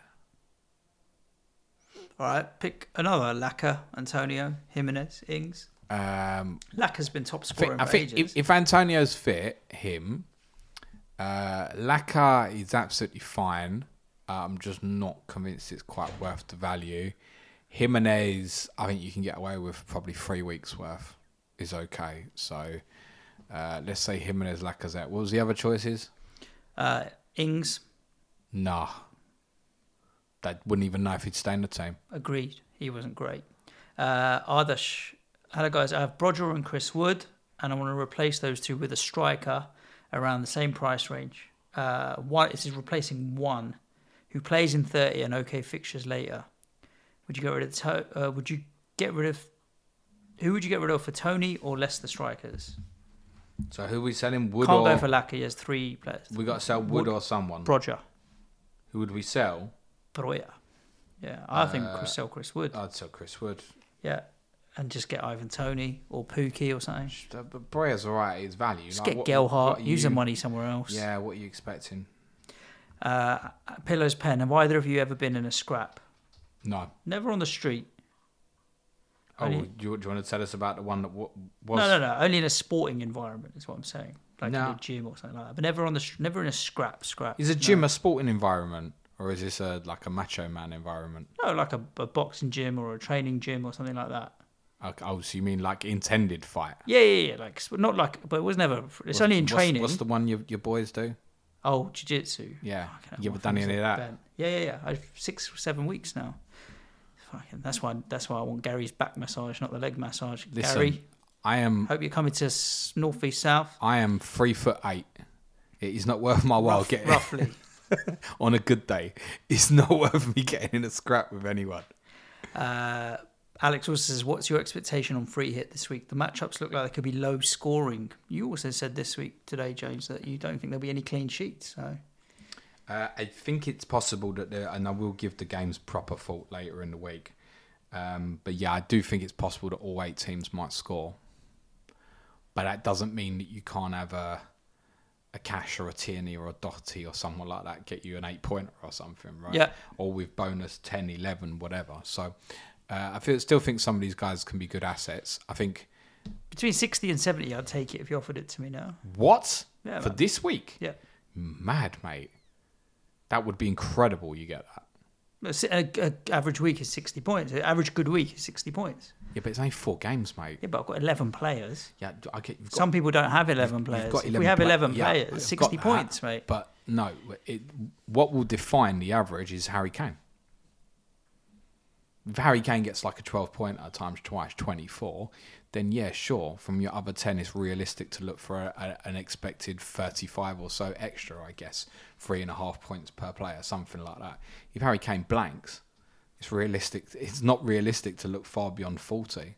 All right, pick another. Laka, Antonio, Jimenez, Ings. Um, Laka's been top I scorer think, I for think ages. if, if Antonio's fit, him, uh, Laka is absolutely fine. Uh, I'm just not convinced it's quite worth the value. Jimenez, I think you can get away with probably three weeks worth. Is okay. So uh, let's say Jimenez, Lacazette. What was the other choices? Uh, Ings, Nah. That wouldn't even know if he'd stay in the team. agreed. He wasn't great. Uh, Ardash, hello guys. I have Brodger and Chris Wood, and I want to replace those two with a striker around the same price range. Uh, one, this is replacing one who plays in thirty and okay fixtures later. Would you get rid of? To- uh, would you get rid of? Who would you get rid of for Tony or Leicester strikers? So who are we selling? Wood Can't or... go for Laka. He has three players. We got to sell Wood, Wood- or someone. Brodger, Who would we sell? Broya. Yeah, I think Uh, Chris sell Chris Wood. I'd sell Chris Wood. Yeah, and just get Ivan Tony or Pookie or something. Uh, But Breuer's all right. His value. Just Like, get what- Gelhardt. what are Use the you- money somewhere else. Yeah, what are you expecting? Uh, Pillows Pen. Have either of you ever been in a scrap? No. Never on the street. Oh, Only- do you, do you want to tell us about the one that w- was? No, no, no. Only in a sporting environment is what I'm saying. Like No. in a gym or something like that. But never on the str- never in a scrap. Scrap. Is a No. gym a sporting environment, or is this a like a macho man environment? No, like a, a boxing gym or a training gym or something like that. Okay, oh, so you mean like intended fight? Yeah, yeah, yeah. Like not like, but it was never. It's What's- only in what's- training. What's the one your your boys do? Oh, jiu-jitsu. Yeah, Fucking you hell, ever my done fingers any of are that? bent. Yeah, yeah, yeah. I've six or seven weeks now. Fucking, that's why. That's why I want Gary's back massage, not the leg massage. Listen, Gary, I am hope you're coming to s- north east south. I am three foot eight. It is not worth my while Rough- getting roughly. on a good day. It's not worth me getting in a scrap with anyone. Uh, Alex also says, "What's your expectation on free hit this week? The matchups look like they could be low scoring." You also said this week today, James, that you don't think there'll be any clean sheets. So Uh, I think it's possible that there, and I will give the games proper thought later in the week. Um, but yeah, I do think it's possible that all eight teams might score. But that doesn't mean that you can't have a a Cash or a Tierney or a Doherty or someone like that get you an eight pointer or something, right? Yeah. Or with bonus ten, eleven, whatever. So uh, I feel, still think some of these guys can be good assets. I think between sixty and seventy, I'd take it if you offered it to me now. what Yeah, for man. this week? Yeah. Mad, mate. That would be incredible. You get that. A, a average week is sixty points. An average good week is sixty points. Yeah, but it's only four games, mate. Yeah, but I've got eleven players. Yeah, I get. You've got, Some people don't have eleven you've players. got If we have pla- eleven yeah, I've got players, sixty that. points, mate. But no, it, what will define the average is Harry Kane. If Harry Kane gets like a twelve pointer times twice, twenty-four, then yeah, sure. From your other ten, it's realistic to look for a, a, an expected thirty-five or so extra, I guess. Three and a half points per player, something like that. If Harry Kane blanks, it's realistic. It's not realistic to look far beyond forty.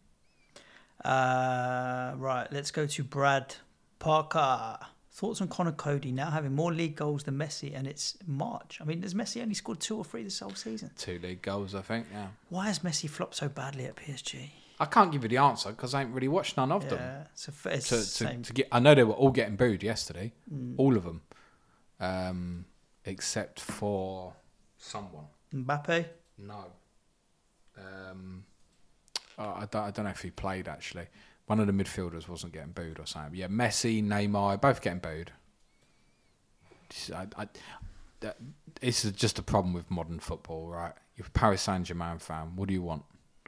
Uh, right, let's go to Brad Parker. Thoughts on Connor Cody now having more league goals than Messi, and it's March. I mean, has Messi only scored two or three this whole season? Two league goals, I think, yeah. Why has Messi flopped so badly at P S G? I can't give you the answer because I ain't really watched none of them. Yeah, it's, a, f- it's To, the to, same. to get, I know they were all getting booed yesterday, Mm. all of them, um, except for someone. Mbappe. No, um, oh, I don't. I don't know if he played actually. One of the midfielders wasn't getting booed or something. But yeah, Messi, Neymar, both getting booed. I, I, that, this is just a problem with modern football, right? You're a Paris Saint-Germain fan. What do you want?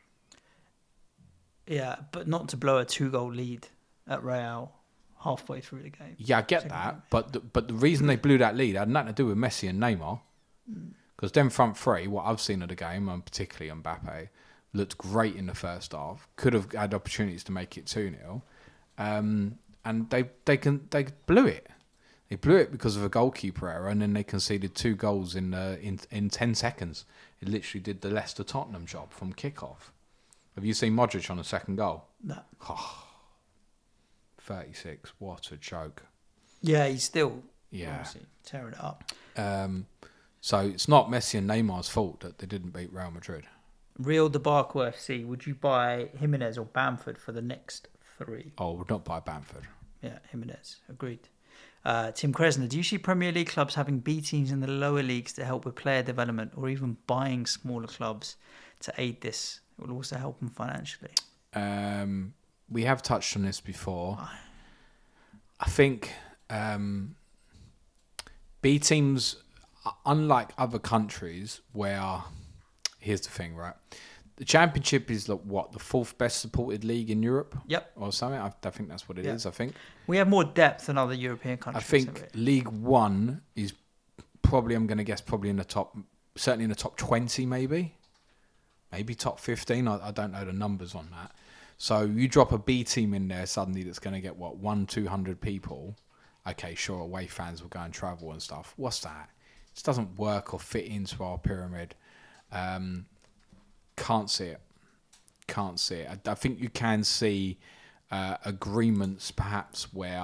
Yeah, but not to blow a two-goal lead at Real halfway through the game. Yeah, I get Second that, game. but the, but the reason they blew that lead had nothing to do with Messi and Neymar, because them front three, what I've seen of the game, and particularly Mbappe, looked great in the first half. Could have had opportunities to make it two nil, um, and they they can they blew it. They blew it because of a goalkeeper error, and then they conceded two goals in uh, in in ten seconds. It literally did the Leicester Tottenham job from kickoff. Have you seen Modric on the second goal? No. thirty-six. What a joke. Yeah, he's still Yeah. obviously tearing it up. Um, so it's not Messi and Neymar's fault that they didn't beat Real Madrid. Real Debarco F C, would you buy Jimenez or Bamford for the next three? Oh, not by Bamford. Yeah, Jimenez. Agreed. Uh, Tim Kresner, do you see Premier League clubs having B teams in the lower leagues to help with player development, or even buying smaller clubs to aid this? It will also help them financially. Um, we have touched on this before. I think um, B teams, unlike other countries where, here's the thing, right? The Championship is like, what, the fourth best supported league in Europe? Yep. Or something? I, I think that's what it Yeah. is, I think. We have more depth than other European I countries. think have we? League One is probably, I'm going to guess, probably in the top, certainly in the top twenty maybe. Maybe top fifteen. I, I don't know the numbers on that. So you drop a B team in there suddenly that's going to get, what, one, two hundred people. Okay, sure, away fans will go and travel and stuff. What's that? It just doesn't work or fit into our pyramid. Um, can't see it. Can't see it. I, I think you can see uh, agreements perhaps where,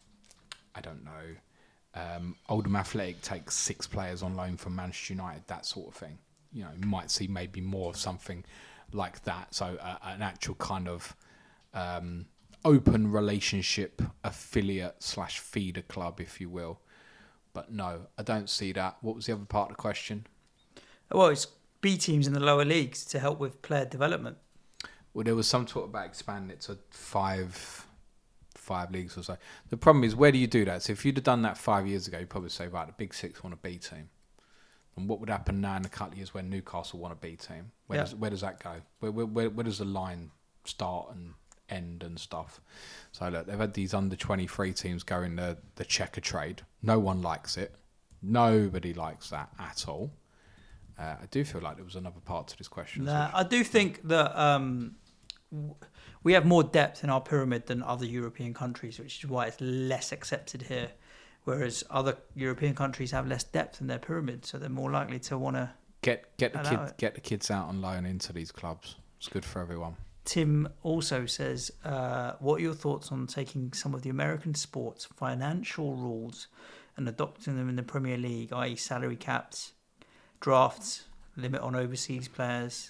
I don't know, um, Oldham Athletic takes six players on loan from Manchester United, that sort of thing. You know, you might see maybe more of something like that. So uh, an actual kind of um, open relationship affiliate slash feeder club, if you will. But no, I don't see that. What was the other part of the question? Well, it's B teams in the lower leagues to help with player development. Well, there was some talk about expanding it to five, five leagues or so. The problem is, where do you do that? So if you'd have done that five years ago, you'd probably say, right, the Big Six want a B team. And what would happen now in a couple of years when Newcastle want a B team? Where, Yeah. does, where does that go? Where, where, where, where does the line start and end and stuff? So look, they've had these under twenty-three teams go in the, the checker trade. No one likes it. Nobody likes that at all. Uh, I do feel like there was another part to this question. Nah, I do think that um, w- we have more depth in our pyramid than other European countries, which is why it's less accepted here. Whereas other European countries have less depth in their pyramid, so they're more likely to want to. Get get the Allow kid, it. get the kids out on loan into these clubs. It's good for everyone. Tim also says, uh, what are your thoughts on taking some of the American sports financial rules and adopting them in the Premier League, that is salary caps, drafts, limit on overseas players?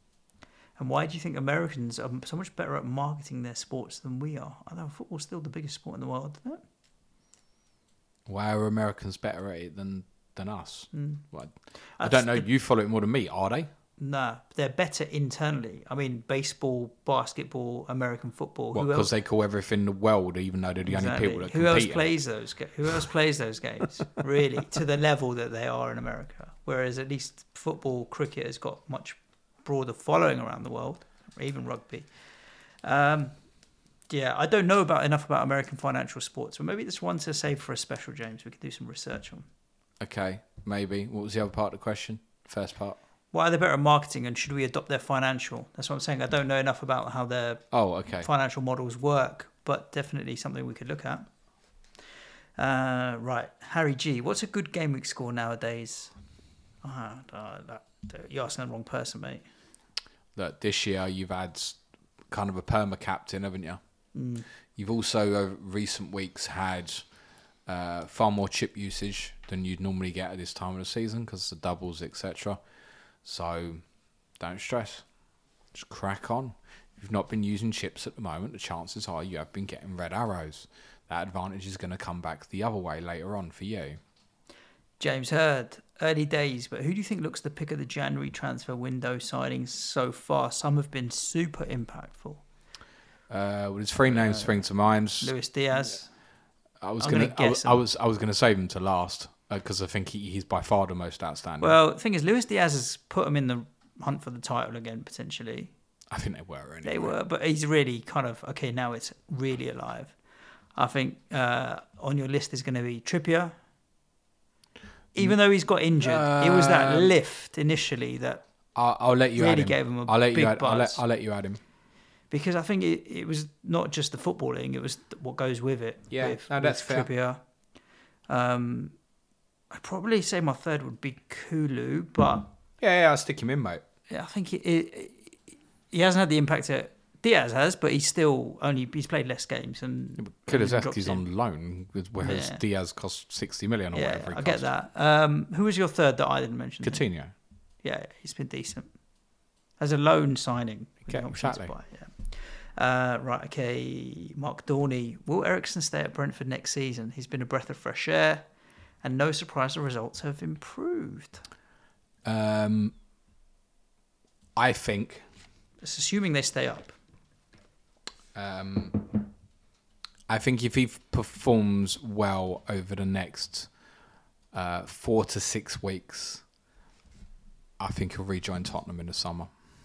And why do you think Americans are so much better at marketing their sports than we are? I know football's still the biggest sport in the world, isn't it? Why are Americans better at it than than us? Mm. Well, I don't know. You follow it more than me, are they? Nah, they're better internally. I mean, baseball, basketball, American football. What, who because else? they call everything the world, even though they're the only Exactly. people that Who else compete in it. plays those? Ga- who else plays those games? Really, to the level that they are in America. Whereas at least football, cricket has got much broader following around the world, or even rugby. Um, yeah, I don't know about enough about American financial sports, but maybe this one to save for a special, James. We could do some research on. Okay, maybe. What was the other part of the question? First part. Why are they better at marketing, and should we adopt their financial? That's what I'm saying. I don't know enough about how their Oh, okay. financial models work, but definitely something we could look at. Uh, right, Harry G. What's a good game week score nowadays? Ah, uh, that, you're asking the wrong person, mate. Look, this year you've had kind of a perma captain, haven't you? Mm. You've also over recent weeks had uh, far more chip usage than you'd normally get at this time of the season because the doubles, et cetera. So don't stress. Just crack on. If you've not been using chips at the moment, the chances are you have been getting red arrows. That advantage is going to come back the other way later on for you. James Hurd, early days, but who do you think looks the pick of the January transfer window signings so far? Some have been super impactful. Uh, well, there's three names spring to mind. Luis Diaz. I was I'm gonna, gonna I, guess was, I him. was, I was gonna save him to last because I think he, he's by far the most outstanding. Well, the thing is, Luis Diaz has put him in the hunt for the title again, potentially. I think they were anyway. They were, but he's really kind of, okay, now it's really alive. I think uh, on your list is going to be Trippier. Even though he's got injured, it was that Um, lift initially that, I'll, I'll let you really add him. gave him a I'll let big you add, I'll let, buzz. I'll let you add him. because I think it, it was not just the footballing, it was what goes with it. Yeah, with, no, that's with fair. Trippier. Um, I'd probably say my third would be Kulu, but Yeah, yeah, I'll stick him in, mate. I think he, it, he hasn't had the impact that Diaz has, but he's still only he's played less games and Kulusevski's on loan, whereas Yeah. Diaz cost sixty million or yeah, whatever. He I get cost. that. Um, who was your third that I didn't mention? Coutinho. Yeah, he's been decent as a loan signing. with Okay, the option to exactly. buy, yeah. Uh, right, okay. Mark Dorney. Will Ericsson stay at Brentford next season? He's been a breath of fresh air, and no surprise the results have improved. Um, I think. It's assuming they stay up. Um, I think if he performs well over the next uh, four to six weeks, I think he'll rejoin Tottenham in the summer.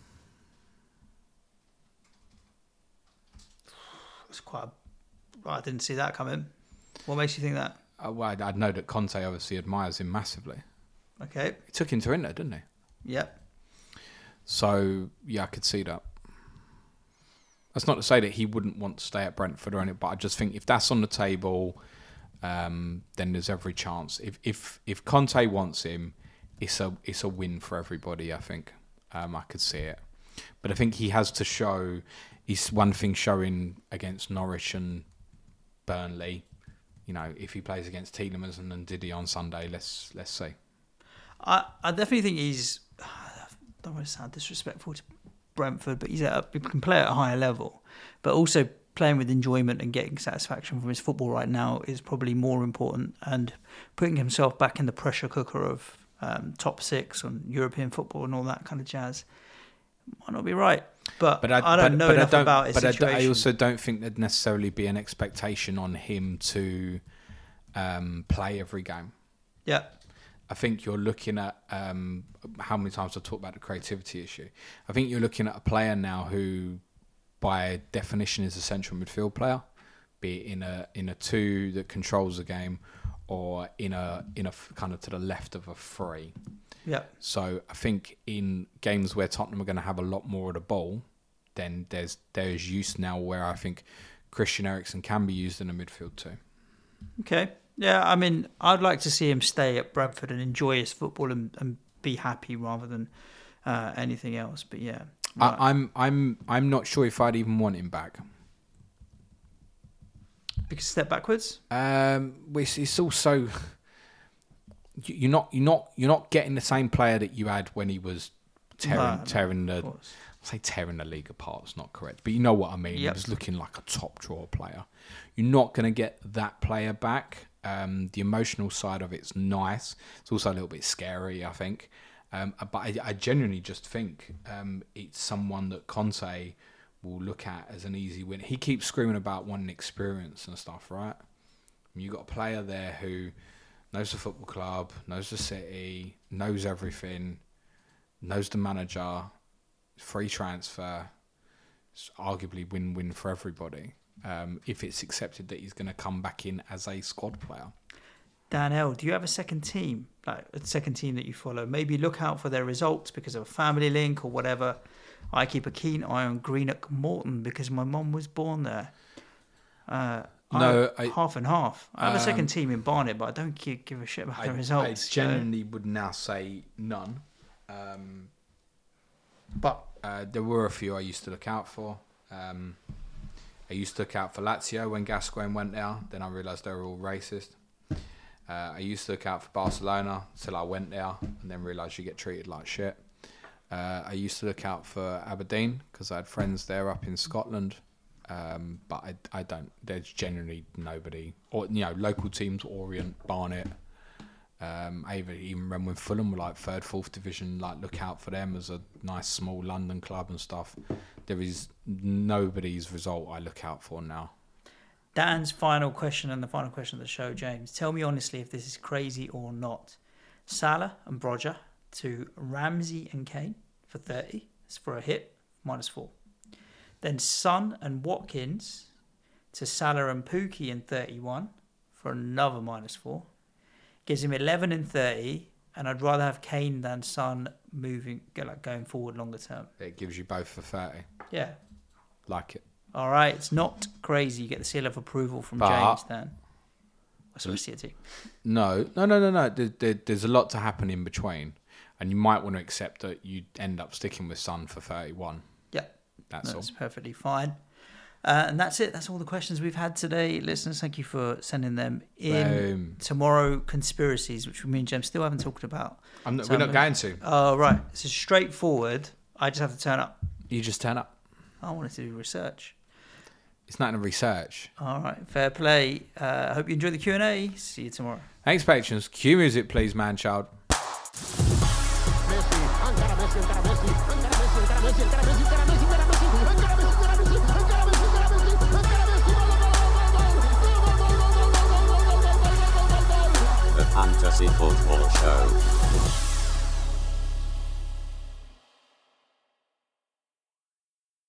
It's quite. A, I didn't see that coming. What makes you think that? Uh, well, I, I know that Conte obviously admires him massively. Okay. He took him to Inter, didn't he? Yep. So yeah, I could see that. That's not to say that he wouldn't want to stay at Brentford or anything, but I just think if that's on the table, um, then there's every chance. If if if Conte wants him, it's a it's a win for everybody. I think um, I could see it, but I think he has to show. It's one thing showing against Norwich and Burnley. You know, if he plays against Tielemans and Ndidi on Sunday, let's let's see. I, I definitely think he's. I don't want to sound disrespectful to Brentford, but he's at a, he can play at a higher level. But also playing with enjoyment and getting satisfaction from his football right now is probably more important. And putting himself back in the pressure cooker of um, top six on European football and all that kind of jazz might not be right. But, but I, I don't but, know but enough I don't, about his but situation. But I also don't think there'd necessarily be an expectation on him to um, play every game. Yeah. I think you're looking at um, how many times I talk about the creativity issue. I think you're looking at a player now who, by definition, is a central midfield player, be it in a in a two that controls the game, or in a in a kind of to the left of a three. Yeah. So I think in games where Tottenham are going to have a lot more of the ball, then there's there's use now where I think Christian Eriksen can be used in the midfield too. Okay. Yeah, I mean, I'd like to see him stay at Brentford and enjoy his football and, and be happy rather than uh, anything else. But yeah, right. I, I'm I'm I'm not sure if I'd even want him back. Because step backwards. Um, it's, it's also you're not you're not you're not getting the same player that you had when he was tearing no, tearing no, the. I say tearing the league apart, it's not correct, but you know what I mean. Yep. He was looking like a top draw player. You're not going to get that player back. Um, the emotional side of it's nice. It's also a little bit scary, I think. Um, but I, I genuinely just think um, it's someone that Conte will look at as an easy win. He keeps screaming about wanting experience and stuff, right? You've got a player there who knows the football club, knows the city, knows everything, knows the manager, free transfer. It's arguably win-win for everybody. Um, if it's accepted that he's going to come back in as a squad player. Dan L, do you have a second team, like a second team that you follow? Maybe look out for their results because of a family link or whatever. I keep a keen eye on Greenock Morton because my mum was born there. Uh, no, I, I, half and half. I have um, a second team in Barnet, but I don't give, give a shit about I, the results. I genuinely so. would now say none. Um, but uh, there were a few I used to look out for. Um, I used to look out for Lazio when Gascoigne went there. Then I realised they were all racist. Uh, I used to look out for Barcelona till I went there and then realised you get treated like shit. Uh, I used to look out for Aberdeen because I had friends there up in Scotland. Um, but I, I don't. There's generally nobody. Or you know, local teams, Orient, Barnet. Um, I even, even remember when Fulham were like third, fourth division, like look out for them as a nice small London club and stuff. There is nobody's result I look out for now. Dan's final question and the final question of the show, James. Tell me honestly if this is crazy or not. Salah and Broja to Ramsey and Kane for thirty. It's for a hit, minus four. Then Son and Watkins to Salah and Pookie in thirty-one for another minus four. Gives him eleven and thirty, and I'd rather have Kane than Son moving, like going forward longer term. It gives you both for thirty. Yeah. Like it. All right, it's not crazy. You get the seal of approval from but, James then. I sort of see it too. No, no, no, no, no. There, there, there's a lot to happen in between, and you might want to accept that you end up sticking with Son for thirty-one. Yeah. That's, that's all. perfectly fine. Uh, and that's it. That's all the questions we've had today. Listeners, thank you for sending them in. Boom. Tomorrow, conspiracies, which me and James still haven't talked about. I'm not, so we're I'm not going to. Oh, right. This is straightforward. I just have to turn up. You just turn up. I wanted to do research. It's not in the research. All right, fair play. I uh, hope you enjoy the Q and A. See you tomorrow. Thanks, patrons. Cue music, please, man child. Messi, ancora Messi, ancora Messi, ancora Messi, ancora Messi, ancora Messi, ancora Messi, ancora Messi, ancora Messi, ancora Messi, ancora Messi, ancora Messi, ancora Messi, The Fantasy Football Show.